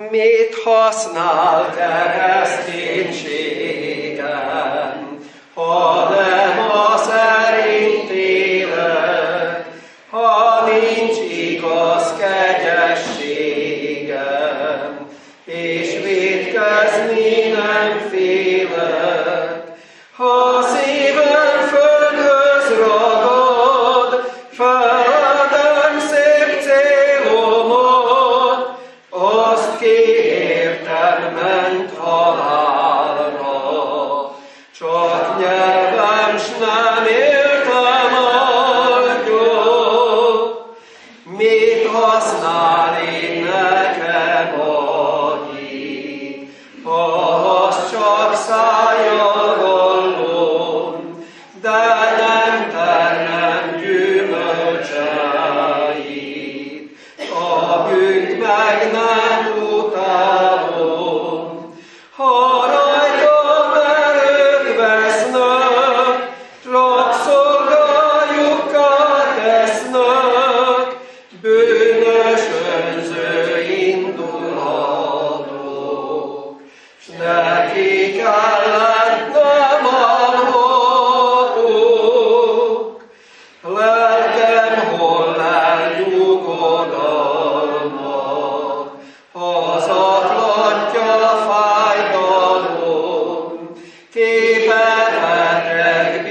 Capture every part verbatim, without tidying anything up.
Mit használ kereszténységem, ha nem a szerint élek, ha nincs igaz kegyességem, és vétkezni nem félek, ha szívem földhöz ragad, feladom szép célomat, azt kértem ment halálra, csak nyelvem s nem éltem adjon. Mit használ én nekem annyi, ha azt csak szájjal hallom, de nem terem gyümölcseit, a bűnt meg nem utálom. Ha rajtam erőt vesznek, rabszolgájukkal tesznek, bűnös önző indulhatok, s nekik ellent nem állhatok. Lelkem hol el nyugodalmat, hazatlatja fájdalom, képelhetek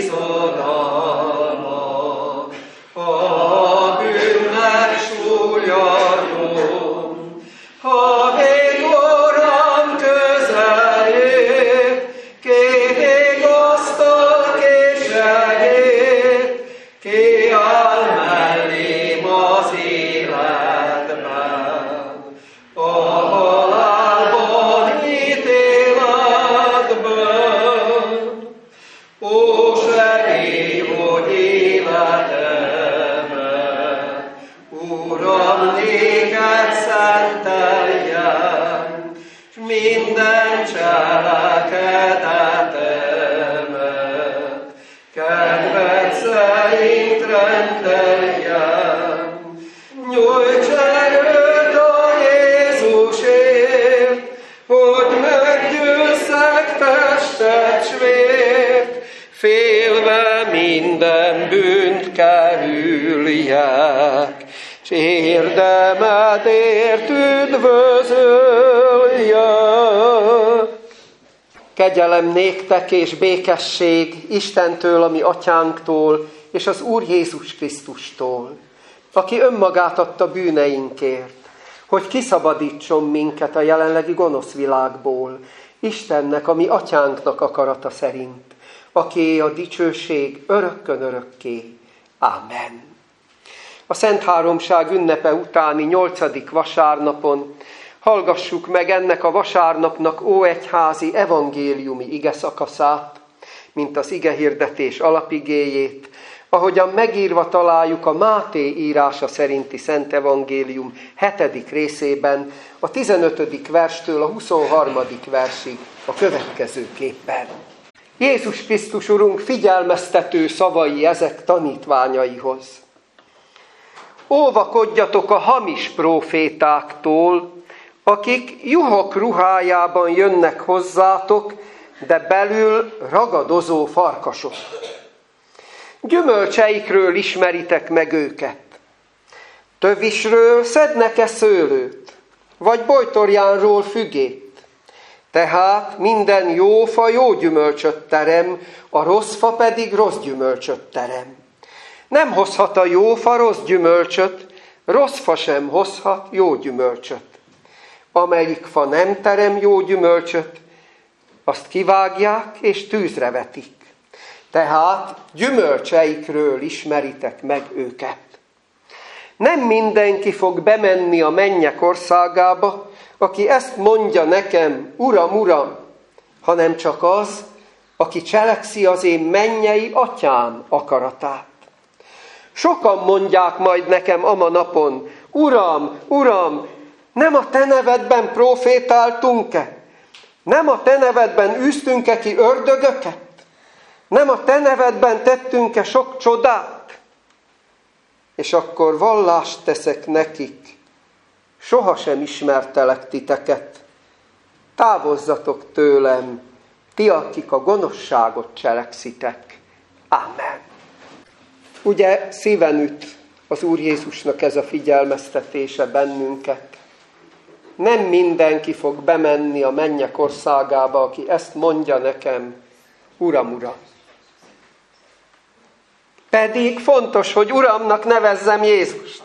bizodalmat, ha a bűnnek súlya nyom, ha végorám közel ér, két asztal késegét, ki áll mellém az életben, a halálban ítéletben. Ó, segíts, hogy életemet, Uram, néked szenteljem, s minden cselekedetemet kedved szerint rendeljem. Nyújts erőt a Jézusért, hogy meggyőzzek testet s vért, félve minden bűnt kerüljek, s érdemedért üdvözöljek. Kegyelem néktek és békesség Istentől, a mi atyánktól, és az Úr Jézus Krisztustól, aki önmagát adta bűneinkért, hogy kiszabadítson minket a jelenlegi gonosz világból, Istennek, a mi atyánknak akarata szerint, akié a dicsőség örökkön örökké. Ámen. A Szent Háromság ünnepe utáni nyolcadik vasárnapon hallgassuk meg ennek a vasárnapnak óegyházi evangéliumi igeszakaszát, mint az igehirdetés alapigéjét, ahogyan megírva találjuk a Máté írása szerinti Szent Evangélium hetedik részében, a tizenötödik verstől a huszonharmadik versig a következőképpen. Jézus Krisztus Urunk figyelmeztető szavai ezek tanítványaihoz. Óvakodjatok a hamis prófétáktól, akik juhok ruhájában jönnek hozzátok, de belül ragadozó farkasok. Gyümölcseikről ismeritek meg őket. Tövisről szednek-e szőlőt, vagy bojtorjánról fügét? Tehát minden jó fa jó gyümölcsöt terem, a rossz fa pedig rossz gyümölcsöt terem. Nem hozhat a jó fa rossz gyümölcsöt, rossz fa sem hozhat jó gyümölcsöt. Amelyik fa nem terem jó gyümölcsöt, azt kivágják és tűzre vetik. Tehát gyümölcseikről ismeritek meg őket. Nem mindenki fog bemenni a mennyek országába, aki ezt mondja nekem, Uram, Uram, hanem csak az, aki cselekszi az én mennyei atyám akaratát. Sokan mondják majd nekem ama napon, Uram, Uram, nem a te nevedben profétáltunk-e? Nem a te nevedben űztünk-e ki ördögöket? Nem a te nevedben tettünk-e sok csodát? És akkor vallást teszek nekik, sohasem ismertelek titeket, távozzatok tőlem, ti, akik a gonoszságot cselekszitek. Ámen. Ugye szíven üt az Úr Jézusnak ez a figyelmeztetése bennünket. Nem mindenki fog bemenni a mennyek országába, aki ezt mondja nekem, Uram, Uram. Pedig fontos, hogy Uramnak nevezzem Jézust.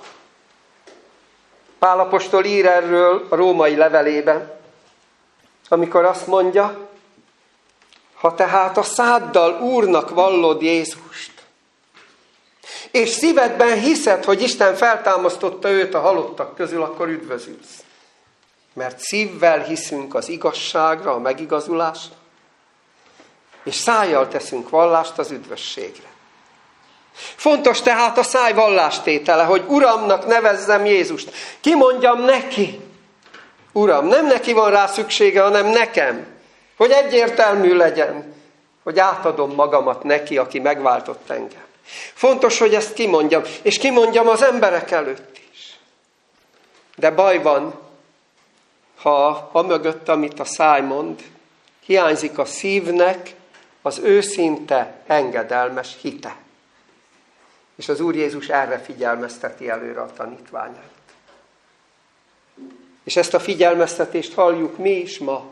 Pál apostol ír erről a római levelében, amikor azt mondja, ha tehát a száddal Úrnak vallod Jézust, és szívedben hiszed, hogy Isten feltámasztotta őt a halottak közül, akkor üdvözülsz. Mert szívvel hiszünk az igazságra, a megigazulásra, és szájjal teszünk vallást az üdvösségre. Fontos tehát a száj vallástétele, hogy Uramnak nevezzem Jézust. Kimondjam neki, Uram, nem neki van rá szüksége, hanem nekem, hogy egyértelmű legyen, hogy átadom magamat neki, aki megváltott engem. Fontos, hogy ezt kimondjam, és kimondjam az emberek előtt is. De baj van, ha amögött, amit a száj mond, hiányzik a szívnek az őszinte, engedelmes hite. És az Úr Jézus erre figyelmezteti előre a tanítványait. És ezt a figyelmeztetést halljuk mi is ma.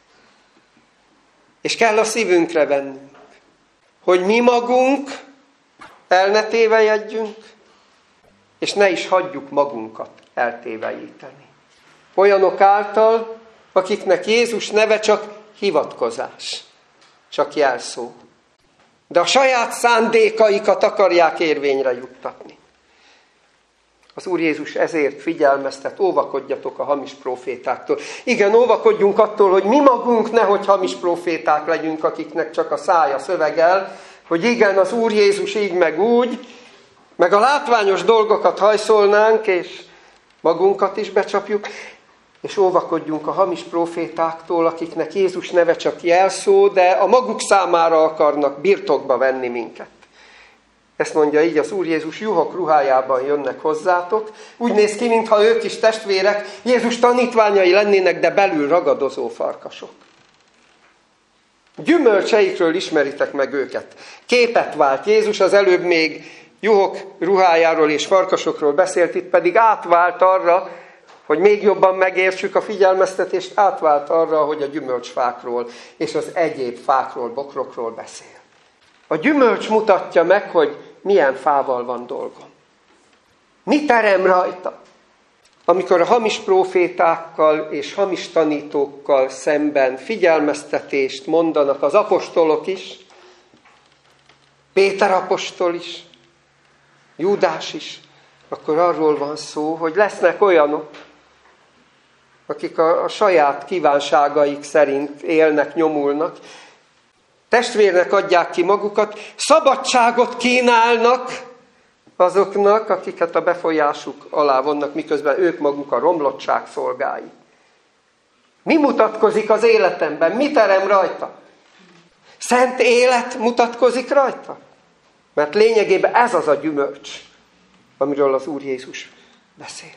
És kell a szívünkre vennünk, hogy mi magunk el ne tévejedjünk, és ne is hagyjuk magunkat eltévejíteni. Olyanok által, akiknek Jézus neve csak hivatkozás, csak jelszó. De a saját szándékaikat akarják érvényre juttatni. Az Úr Jézus ezért figyelmeztet, óvakodjatok a hamis profétáktól. Igen, óvakodjunk attól, hogy mi magunk nehogy hamis proféták legyünk, akiknek csak a szája szövegel, hogy igen, az Úr Jézus így meg úgy, meg a látványos dolgokat hajszolnánk, és magunkat is becsapjuk, és óvakodjunk a hamis profétáktól, akiknek Jézus neve csak jelszó, de a maguk számára akarnak birtokba venni minket. Ezt mondja így az Úr Jézus, juhok ruhájában jönnek hozzátok. Úgy néz ki, mintha ők is testvérek, Jézus tanítványai lennének, de belül ragadozó farkasok. Gyümölcseikről ismeritek meg őket. Képet vált Jézus, az előbb még juhok ruhájáról és farkasokról beszélt, itt pedig átvált arra, hogy még jobban megértsük a figyelmeztetést, átvált arra, hogy a gyümölcsfákról és az egyéb fákról, bokrokról beszél. A gyümölcs mutatja meg, hogy milyen fával van dolgom. Mi terem rajta? Amikor a hamis prófétákkal és hamis tanítókkal szemben figyelmeztetést mondanak az apostolok is, Péter apostol is, Júdás is, akkor arról van szó, hogy lesznek olyanok, akik a, a saját kívánságaik szerint élnek, nyomulnak, testvérnek adják ki magukat, szabadságot kínálnak azoknak, akiket a befolyásuk alá vonnak, miközben ők maguk a romlottság szolgái. Mi mutatkozik az életemben? Mi terem rajta? Szent élet mutatkozik rajta? Mert lényegében ez az a gyümölcs, amiről az Úr Jézus beszél.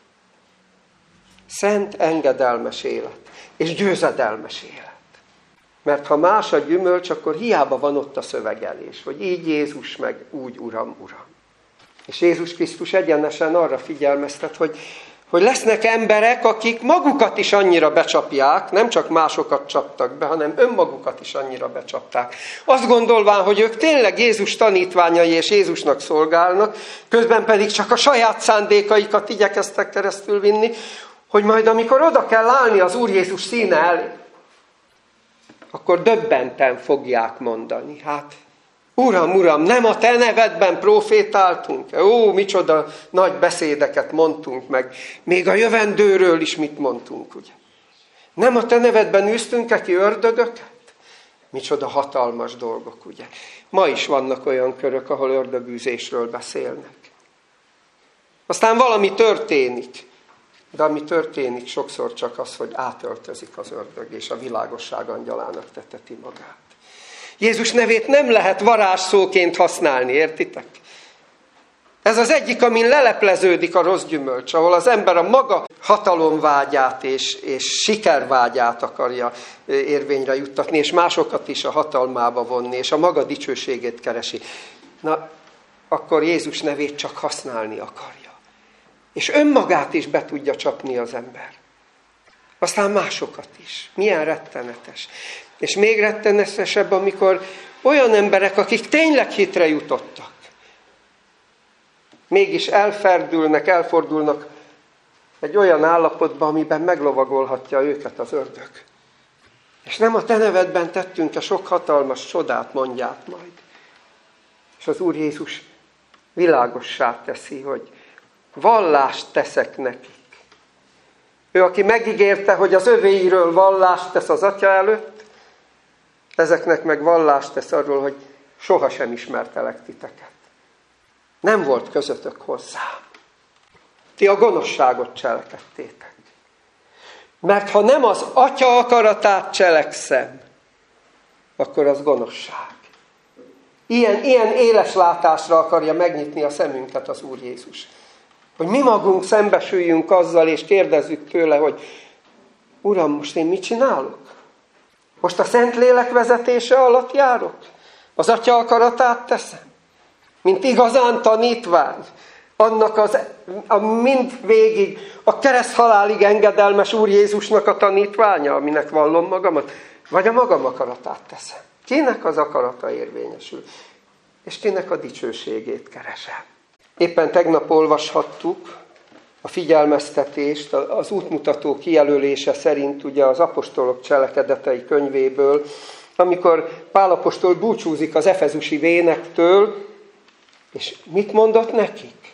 Szent, engedelmes élet, és győzedelmes élet. Mert ha más a gyümölcs, akkor hiába van ott a szövegelés, hogy így Jézus, meg úgy Uram, Uram. És Jézus Krisztus egyenesen arra figyelmeztet, hogy, hogy lesznek emberek, akik magukat is annyira becsapják, nem csak másokat csaptak be, hanem önmagukat is annyira becsapták. Azt gondolván, hogy ők tényleg Jézus tanítványai és Jézusnak szolgálnak, közben pedig csak a saját szándékaikat igyekeztek keresztül vinni, hogy majd amikor oda kell állni az Úr Jézus színe elé, akkor döbbenten fogják mondani. Hát, Uram, Uram, nem a te nevedben profétáltunk? Ó, micsoda nagy beszédeket mondtunk meg. Még a jövendőről is mit mondtunk, ugye? Nem a te nevedben űztünk ki ördögöket? Micsoda hatalmas dolgok, ugye? Ma is vannak olyan körök, ahol ördögűzésről beszélnek. Aztán valami történik. De ami történik, sokszor csak az, hogy átöltözik az ördög, és a világosság angyalának teteti magát. Jézus nevét nem lehet varázsszóként használni, értitek? Ez az egyik, amin lelepleződik a rossz gyümölcs, ahol az ember a maga hatalomvágyát és, és sikervágyát akarja érvényre juttatni, és másokat is a hatalmába vonni, és a maga dicsőségét keresi. Na, akkor Jézus nevét csak használni akarja. És önmagát is be tudja csapni az ember. Aztán másokat is. Milyen rettenetes. És még rettenetesebb, amikor olyan emberek, akik tényleg hitre jutottak, mégis elferdülnek, elfordulnak egy olyan állapotba, amiben meglovagolhatja őket az ördög. És nem a te nevedben tettünk-e sok hatalmas csodát, mondják majd. És az Úr Jézus világossá teszi, hogy vallást teszek nekik. Ő, aki megígérte, hogy az övéiről vallást tesz az Atya előtt, ezeknek meg vallást tesz arról, hogy sohasem ismertelek titeket. Nem volt közöttök hozzá. Ti a gonoszságot cselekedtétek. Mert ha nem az Atya akaratát cselekszem, akkor az gonoszság. Ilyen, ilyen éles látásra akarja megnyitni a szemünket az Úr Jézus. Hogy mi magunk szembesüljünk azzal, és kérdezzük tőle, hogy Uram, most én mit csinálok? Most a Szentlélek vezetése alatt járok? Az Atya akaratát teszem? Mint igazán tanítvány, annak az, a mind végig, a kereszthalálig engedelmes Úr Jézusnak a tanítványa, aminek vallom magamat, vagy a magam akaratát teszem? Kinek az akarata érvényesül? És kinek a dicsőségét keresem? Éppen tegnap olvashattuk a figyelmeztetést, az útmutató kijelölése szerint ugye az apostolok cselekedetei könyvéből, amikor Pál apostol búcsúzik az efezusi vénektől, és mit mondott nekik?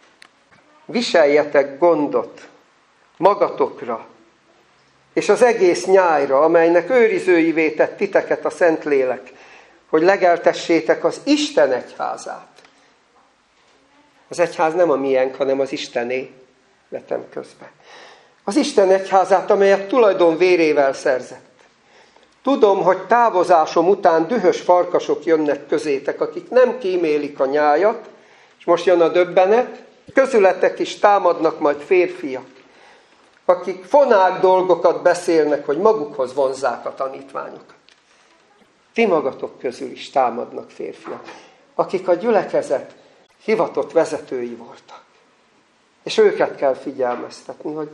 Viseljetek gondot magatokra, és az egész nyájra, amelynek őrizőivé tett titeket a Szentlélek, hogy legeltessétek az Isten egyházát. Az egyház nem a miénk, hanem az Istené, vetem közbe. Az Isten egyházát, amelyet tulajdon vérével szerzett. Tudom, hogy távozásom után dühös farkasok jönnek közétek, akik nem kímélik a nyájat, és most jön a döbbenet, közületek is támadnak majd férfiak, akik fonák dolgokat beszélnek, hogy magukhoz vonzzák a tanítványokat. Ti magatok közül is támadnak férfiak, akik a gyülekezet hivatott vezetői voltak. És őket kell figyelmeztetni, hogy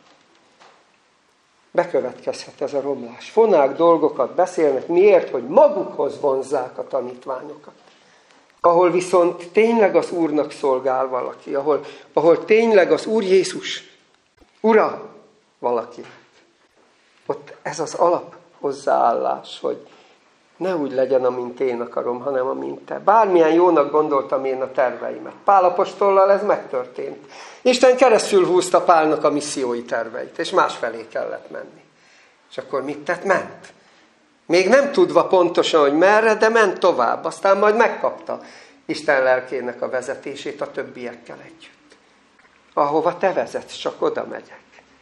bekövetkezhet ez a romlás. Fonák dolgokat beszélnek, miért? Hogy magukhoz vonzzák a tanítványokat. Ahol viszont tényleg az Úrnak szolgál valaki, ahol, ahol tényleg az Úr Jézus Ura valakinek. Ott ez az alap hozzáállás, hogy ne úgy legyen, amint én akarom, hanem amint te. Bármilyen jónak gondoltam én a terveimet. Pál apostollal ez megtörtént. Isten keresztül húzta Pálnak a missziói terveit, és másfelé kellett menni. És akkor mit tett? Ment. Még nem tudva pontosan, hogy merre, de ment tovább. Aztán majd megkapta Isten lelkének a vezetését a többiekkel együtt. Ahova te vezetsz, csak oda megyek.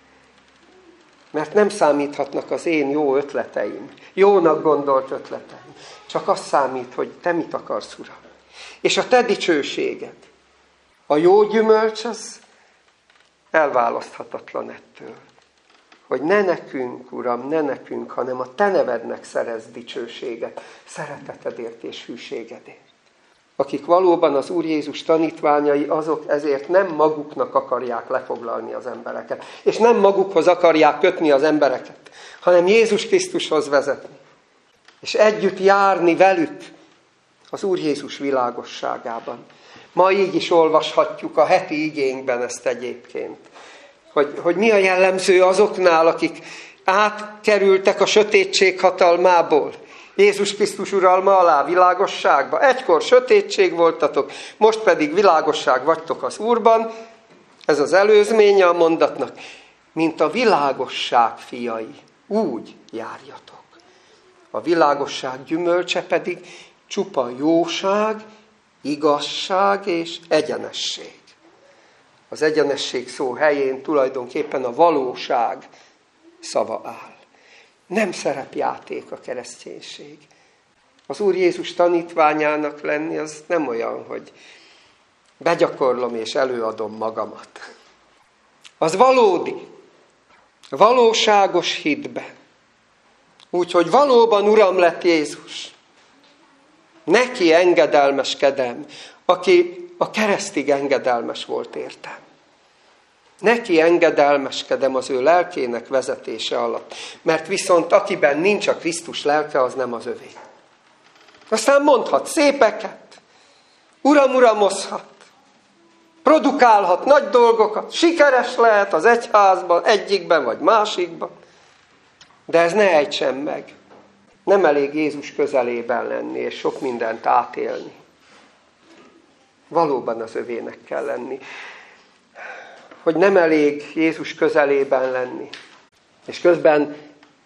Mert nem számíthatnak az én jó ötleteim, jónak gondolt ötleteim. Csak az számít, hogy te mit akarsz, Uram. És a te dicsőséged, a jó gyümölcs, az elválaszthatatlan ettől. Hogy ne nekünk, Uram, ne nekünk, hanem a te nevednek szerezz dicsőséget, szeretetedért és hűségedért. Akik valóban az Úr Jézus tanítványai, azok ezért nem maguknak akarják lefoglalni az embereket, és nem magukhoz akarják kötni az embereket, hanem Jézus Krisztushoz vezetni, és együtt járni velük az Úr Jézus világosságában. Ma így is olvashatjuk a heti igénkben ezt egyébként, hogy, hogy mi a jellemző azoknál, akik átkerültek a sötétség hatalmából, Jézus Krisztus uralma alá, világosságba. Egykor sötétség voltatok, most pedig világosság vagytok az Úrban. Ez az előzménye a mondatnak. Mint a világosság fiai, úgy járjatok. A világosság gyümölcse pedig csupa jóság, igazság és egyenesség. Az egyenesség szó helyén tulajdonképpen a valóság szava áll. Nem szerepjáték a kereszténység. Az Úr Jézus tanítványának lenni az nem olyan, hogy begyakorlom és előadom magamat. az valódi, valóságos hitbe. Úgyhogy valóban Uram lett Jézus. Neki engedelmeskedem, aki a keresztig engedelmes volt értem. Neki engedelmeskedem az ő lelkének vezetése alatt. Mert viszont akiben nincs a Krisztus lelke, az nem az övé. Aztán mondhat szépeket, uram, uramozhat, produkálhat nagy dolgokat, sikeres lehet az egyházban, egyikben vagy másikban. De ez ne ejtsen meg. Nem elég Jézus közelében lenni, és sok mindent átélni. Valóban az övének kell lenni. Hogy nem elég Jézus közelében lenni. És közben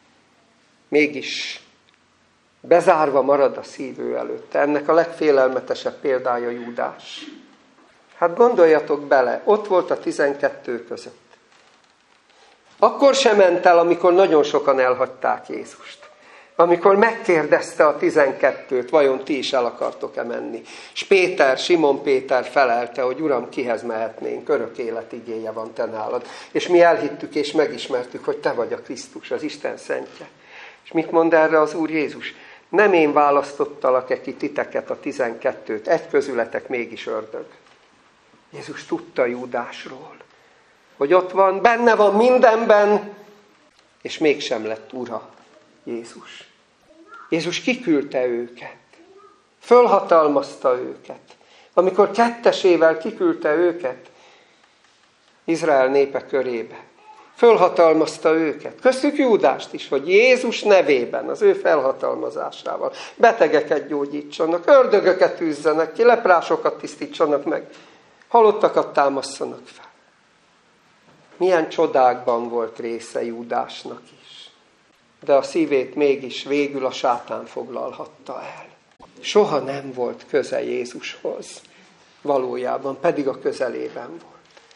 mégis bezárva marad a szívő előtt. Ennek a legfélelmetesebb példája Júdás. Hát gondoljatok bele, ott volt a tizenkettő között. Akkor sem ment el, amikor nagyon sokan elhagyták Jézust. Amikor megkérdezte a tizenkettőt, vajon ti is el akartok-e menni? És Péter, Simon Péter felelte, hogy Uram, kihez mehetnénk? Örök élet igéje van te nálad. És mi elhittük és megismertük, hogy te vagy a Krisztus, az Isten szentje. És mit mond erre az Úr Jézus? Nem én választottalak-e ki titeket, a tizenkettőt, egy közületek mégis ördög. Jézus tudta Júdásról, hogy ott van, benne van mindenben, és mégsem lett ura Jézus. Jézus kiküldte őket, fölhatalmazta őket. Amikor kettesével kiküldte őket Izrael népe körébe, fölhatalmazta őket. Köztük Júdást is, hogy Jézus nevében, az ő felhatalmazásával betegeket gyógyítsanak, ördögöket űzzenek ki, leprásokat tisztítsanak meg, halottakat támasszanak fel. Milyen csodákban volt része Júdásnak is. De a szívét mégis végül a sátán foglalhatta el. Soha nem volt köze Jézushoz. Valójában pedig a közelében volt.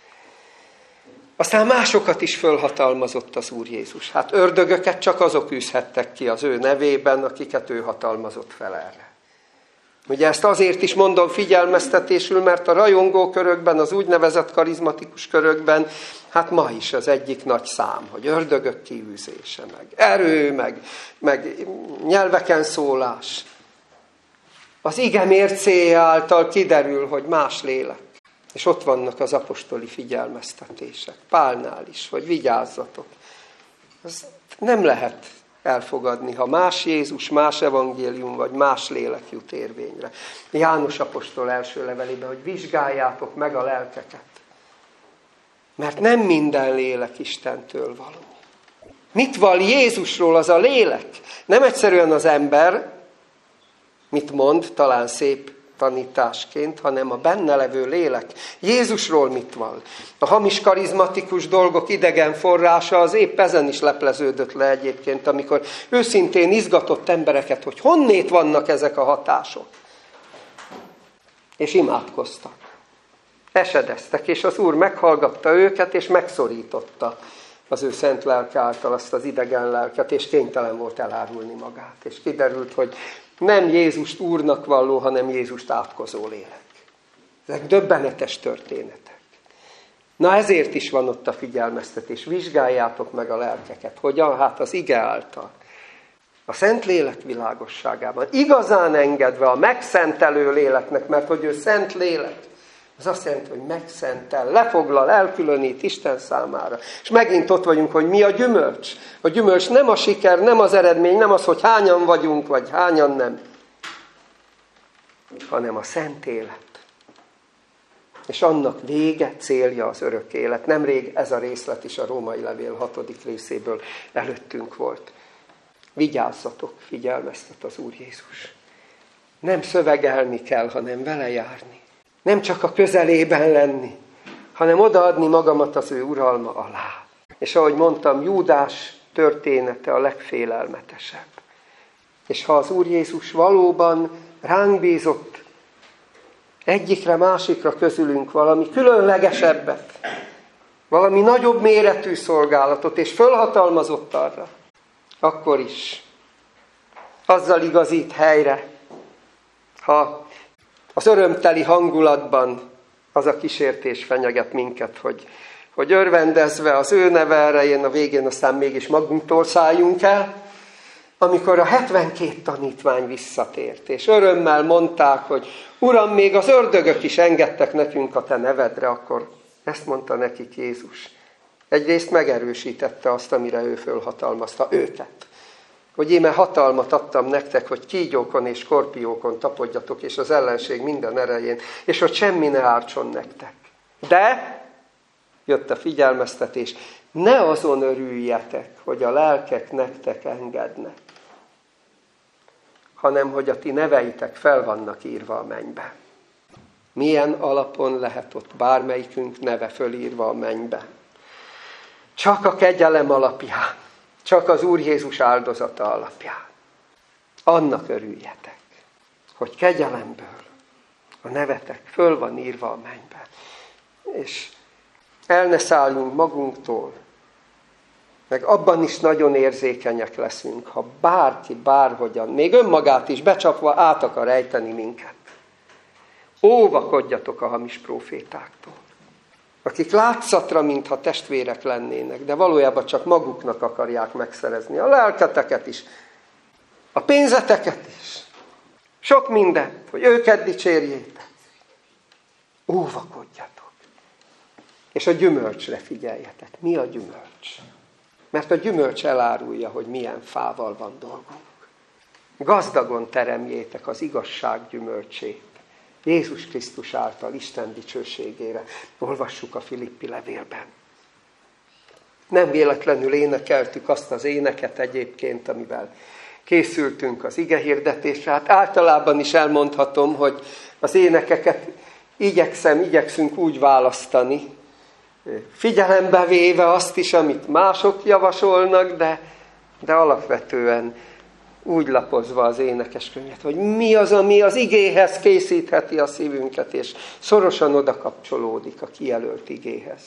Aztán másokat is fölhatalmazott az Úr Jézus. Hát ördögöket csak azok űzhettek ki az ő nevében, akiket ő hatalmazott fel erre. Ugye ezt azért is mondom figyelmeztetésül, mert a rajongó körökben, az úgynevezett karizmatikus körökben, hát ma is az egyik nagy szám, hogy ördögök kiűzése, meg erő, meg, meg nyelveken szólás. Az ige mércéje által kiderül, hogy más lélek. És ott vannak az apostoli figyelmeztetések. Pálnál is, hogy vigyázzatok. Ez nem lehet elfogadni, ha más Jézus, más evangélium, vagy más lélek jut érvényre. János apostol első levelében, hogy vizsgáljátok meg a lelkeket. Mert nem minden lélek Istentől való. Mit val Jézusról az a lélek? Nem egyszerűen az ember, mit mond, talán szép tanításként, hanem a benne levő lélek. Jézusról mit val? A hamis karizmatikus dolgok idegen forrása az épp ezen is lepleződött le egyébként, amikor őszintén izgatott embereket, hogy honnét vannak ezek a hatások. És imádkoztak. Esedeztek, és az Úr meghallgatta őket, és megszorította az ő szent lelke által azt az idegen lelket, és kénytelen volt elárulni magát. És kiderült, hogy nem Jézust Úrnak valló, hanem Jézust átkozó lélek. Ezek döbbenetes történetek. Na ezért is van ott a figyelmeztetés. Vizsgáljátok meg a lelkeket. Hogyan? Hát az ige által. A Szent Lélek világosságában. Igazán engedve a megszentelő léleknek, mert hogy ő szent lélek. Ez azt jelenti, hogy megszentel, lefoglal, elkülönít Isten számára. És megint ott vagyunk, hogy mi a gyümölcs. A gyümölcs nem a siker, nem az eredmény, nem az, hogy hányan vagyunk, vagy hányan nem. Hanem a szent élet. És annak vége, célja az örök élet. Nemrég ez a részlet is a római levél hatodik részéből előttünk volt. Vigyázzatok, figyelmeztet az Úr Jézus. Nem szövegelni kell, hanem vele járni. Nem csak a közelében lenni, hanem odaadni magamat az ő uralma alá. És ahogy mondtam, Júdás története a legfélelmetesebb. És ha az Úr Jézus valóban ránk bízott egyikre, másikra közülünk valami különlegesebbet, valami nagyobb méretű szolgálatot, és fölhatalmazott arra, akkor is azzal igazít helyre, ha az örömteli hangulatban az a kísértés fenyeget minket, hogy hogy örvendezve az ő neve erején a végén aztán mégis magunktól szálljunk el, amikor a hetvenkét tanítvány visszatért, és örömmel mondták, hogy Uram, még az ördögök is engedtek nekünk a te nevedre, akkor ezt mondta nekik Jézus. Egyrészt megerősítette azt, amire ő fölhatalmazta őket. Hogy íme hatalmat adtam nektek, hogy kígyókon és skorpiókon tapodjatok, és az ellenség minden erején, és hogy semmi ne ártson nektek. De, jött a figyelmeztetés, ne azon örüljetek, hogy a lelkek nektek engednek, hanem hogy a ti neveitek fel vannak írva a mennybe. Milyen alapon lehet ott bármelyikünk neve fölírva a mennybe? Csak a kegyelem alapján, csak az Úr Jézus áldozata alapján. Annak örüljetek, hogy kegyelemből a nevetek föl van írva a mennybe. És el ne szálljunk magunktól, meg abban is nagyon érzékenyek leszünk, ha bárki bárhogyan, még önmagát is becsapva át akar ejteni minket. Óvakodjatok a hamis prófétáktól, akik látszatra, mintha testvérek lennének, de valójában csak maguknak akarják megszerezni a lelketeket is, a pénzeteket is, sok mindent, hogy őket dicsérjétek. Óvakodjatok. És a gyümölcsre figyeljetek. Mi a gyümölcs? Mert a gyümölcs elárulja, hogy milyen fával van dolgunk. Gazdagon teremjétek az igazság gyümölcsét. Jézus Krisztus által Isten dicsőségére. Olvassuk a Filippi levélben. Nem véletlenül énekeltük azt az éneket egyébként, amivel készültünk az igehirdetésre. Hát általában is elmondhatom, hogy az énekeket igyekszem, igyekszünk úgy választani, figyelembe véve azt is, amit mások javasolnak, de, de alapvetően úgy lapozva az énekeskönyvet, hogy mi az, ami az igéhez készítheti a szívünket, és szorosan oda kapcsolódik a kijelölt igéhez.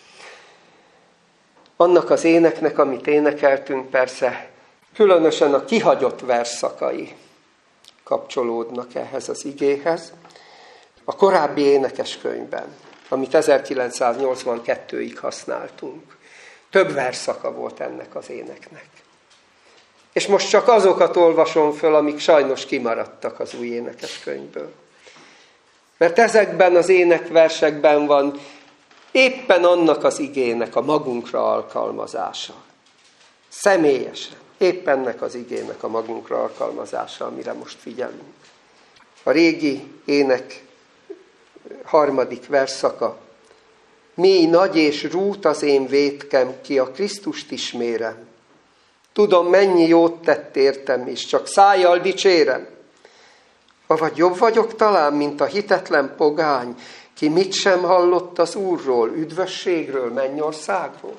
Annak az éneknek, amit énekeltünk, persze különösen a kihagyott versszakai kapcsolódnak ehhez az igéhez. A korábbi énekeskönyvben, amit ezerkilencszáznyolcvankettőig használtunk, több versszaka volt ennek az éneknek. És most csak azokat olvasom föl, amik sajnos kimaradtak az új énekeskönyvből. Mert ezekben az énekversekben van éppen annak az igének a magunkra alkalmazása. Személyesen. Éppen ennek az igének a magunkra alkalmazása, amire most figyelünk. A régi ének harmadik versszaka. Mély, nagy és rút az én vétkem, ki a Krisztust ismérem. Tudom, mennyi jót tett értem, és csak szájjal dicsérem. Avagy jobb vagyok talán, mint a hitetlen pogány, ki mit sem hallott az Úrról, üdvösségről, mennyországról.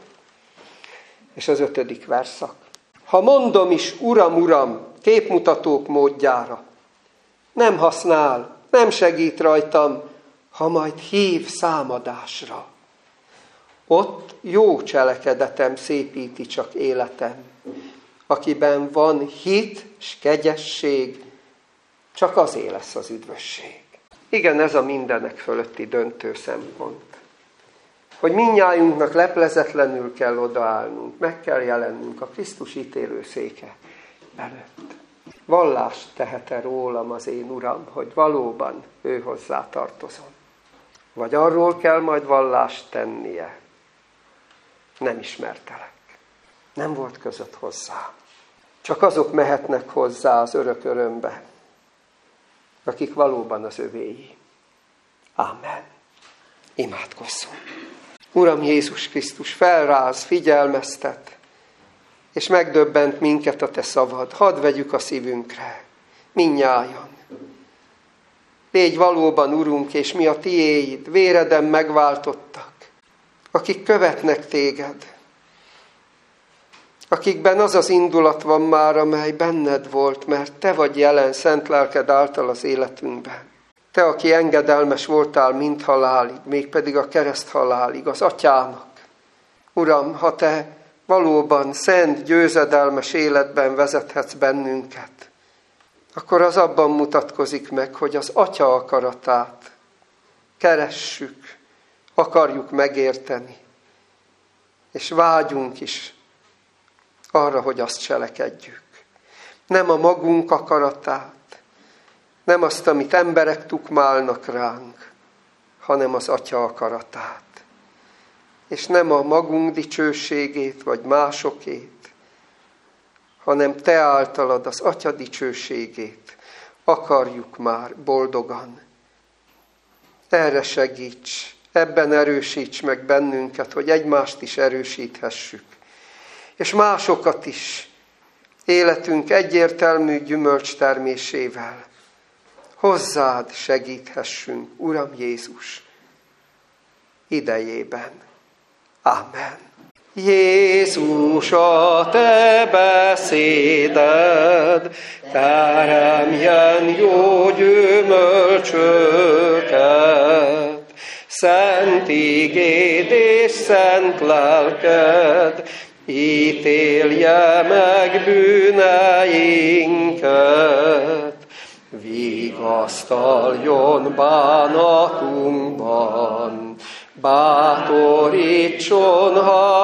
És az ötödik versszak. Ha mondom is, Uram, Uram, képmutatók módjára, nem használ, nem segít rajtam, ha majd hív számadásra. Ott jó cselekedetem szépíti csak életem, akiben van hit s kegyesség, csak azé lesz az üdvösség. Igen, ez a mindenek fölötti döntő szempont. Hogy mindnyájunknak leplezetlenül kell odaállnunk, meg kell jelennünk a Krisztus ítélőszéke előtt. Vallást tehet-e rólam az én Uram, hogy valóban ő hozzá tartozom? Vagy arról kell majd vallást tennie? Nem ismertelek. Nem volt között hozzá. Csak azok mehetnek hozzá az örök örömbe, akik valóban az övéi. Ámen. Imádkozzunk. Uram Jézus Krisztus, felráz, figyelmeztet, és megdöbbent minket a te szavad. Hadd vegyük a szívünkre, mindnyájan. Légy valóban, Urunk, és mi a tiéid, véreden megváltottak, akik követnek téged, akikben az az indulat van már, amely benned volt, mert te vagy jelen szent lelked által az életünkben. Te, aki engedelmes voltál mind halálig, mégpedig a kereszt halálig, az atyának. Uram, ha te valóban szent, győzedelmes életben vezethetsz bennünket, akkor az abban mutatkozik meg, hogy az atya akaratát keressük, akarjuk megérteni, és vágyunk is arra, hogy azt cselekedjük. Nem a magunk akaratát, nem azt, amit emberek tukmálnak ránk, hanem az Atya akaratát. És nem a magunk dicsőségét, vagy másokét, hanem te általad az Atya dicsőségét akarjuk már boldogan. Erre segíts, ebben erősíts meg bennünket, hogy egymást is erősíthessük, és másokat is életünk egyértelmű gyümölcs termésével hozzád segíthessünk, Uram Jézus, idejében. Amen. Jézus, a te beszéded teremjen jó gyümölcsöket, szent igéd és szent lelked ítélje meg bűneinket, vigasztaljon bánatunkban, bátorítson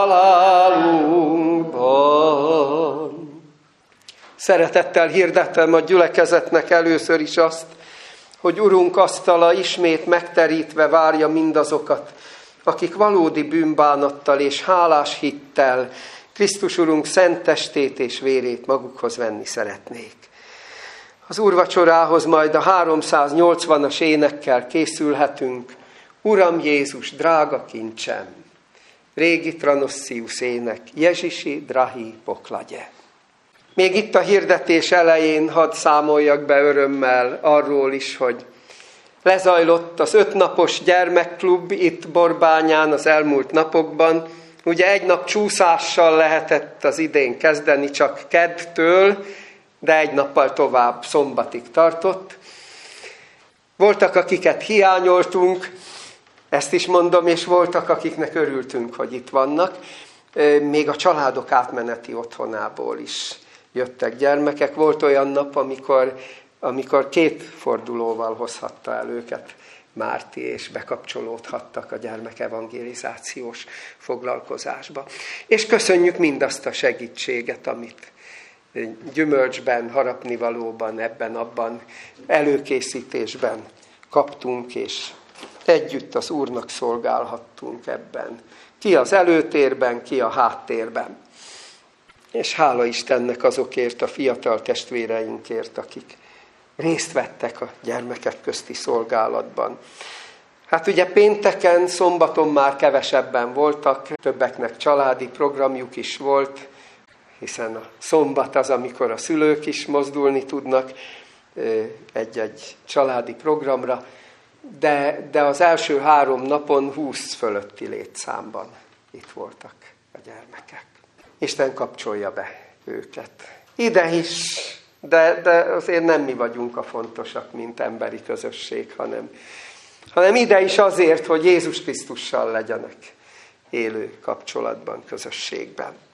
halálunkban. Szeretettel hirdettem a gyülekezetnek először is azt, hogy Urunk asztala ismét megterítve várja mindazokat, akik valódi bűnbánattal és hálás hittel Krisztus Urunk szent testét és vérét magukhoz venni szeretnék. Az úrvacsorához majd a háromszáznyolcvanas énekkel készülhetünk. Uram Jézus, drága kincsem, régi Tranossius ének, Jezsisi, drahi pokladje. Még itt a hirdetés elején hadd számoljak be örömmel arról is, hogy lezajlott az ötnapos gyermekklub itt Borbányán az elmúlt napokban. Ugye egy nap csúszással lehetett az idén kezdeni, csak keddtől, de egy nappal tovább szombatig tartott. Voltak, akiket hiányoltunk, ezt is mondom, és voltak, akiknek örültünk, hogy itt vannak. Még a családok átmeneti otthonából is jöttek gyermekek. Volt olyan nap, amikor, amikor két fordulóval hozhatta el őket Márti, és bekapcsolódhattak a gyermekevangelizációs foglalkozásba. És köszönjük mindazt a segítséget, amit gyümölcsben, harapnivalóban, ebben, abban, előkészítésben kaptunk, és együtt az Úrnak szolgálhattunk ebben. Ki az előtérben, ki a háttérben. És hála Istennek azokért a fiatal testvéreinkért, akik részt vettek a gyermekek közti szolgálatban. Hát ugye pénteken, szombaton már kevesebben voltak, többeknek családi programjuk is volt, hiszen a szombat az, amikor a szülők is mozdulni tudnak egy-egy családi programra, de, de az első három napon húsz fölötti létszámban itt voltak a gyermekek. Isten kapcsolja be őket. Ide is, de, de azért nem mi vagyunk a fontosak, mint emberi közösség, hanem, hanem ide is azért, hogy Jézus Krisztussal legyenek élő kapcsolatban, közösségben.